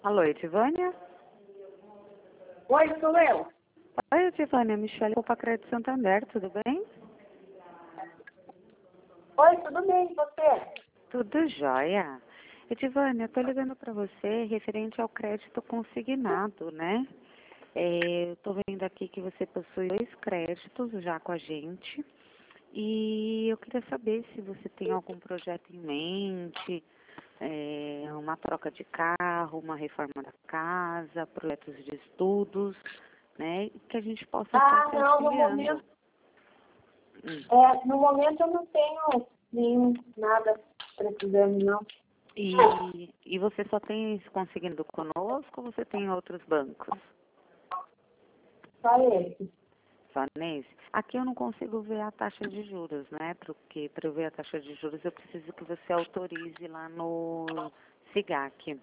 Alô, Edivânia? Oi, sou eu. Oi, Edivânia, Michele, Copa Crédito Santander, tudo bem? Oi, tudo bem, e você? Tudo jóia. Edivânia, eu tô ligando para você referente ao crédito consignado, né? Eu tô vendo aqui que você possui 2 créditos já com a gente. E eu queria saber se você tem algum projeto em mente, uma troca de carro, uma reforma da casa, projetos de estudos, né? Que a gente possa estar te Não, auxiliando. no momento eu não tenho nada precisando, não. E você só tem isso conseguindo conosco ou você tem em outros bancos? Só esse. Só nesse? Aqui eu não consigo ver a taxa de juros, né? Porque para eu ver a taxa de juros eu preciso que você autorize lá no SIGAC.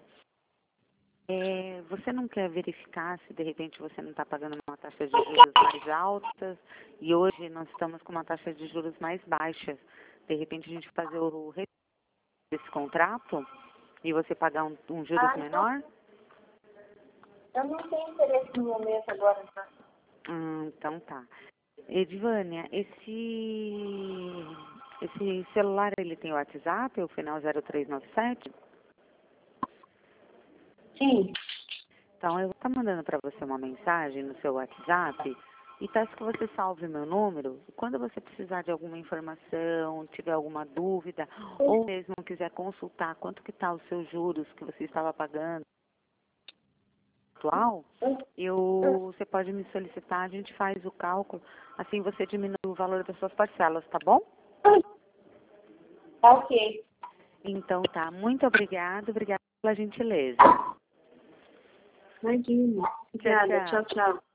Você não quer verificar se de repente você não está pagando uma taxa de juros mais alta e hoje nós estamos com uma taxa de juros mais baixa. De repente a gente fazer o retorno desse contrato e você pagar um juros Então, menor? eu não tenho interesse no momento agora, não. Então tá. Edivânia, esse celular ele tem WhatsApp, o final 0397? Sim. Então eu vou estar mandando para você uma mensagem no seu WhatsApp e peço que você salve meu número. E quando você precisar de alguma informação, tiver alguma dúvida, ou mesmo quiser consultar quanto que está os seus juros que você estava pagando atual, você pode me solicitar, a gente faz o cálculo, assim você diminui o valor das suas parcelas, tá bom? Tá ok. Então tá, muito obrigada pela gentileza. Imagina. Obrigada. Tchau, Tchau, tchau.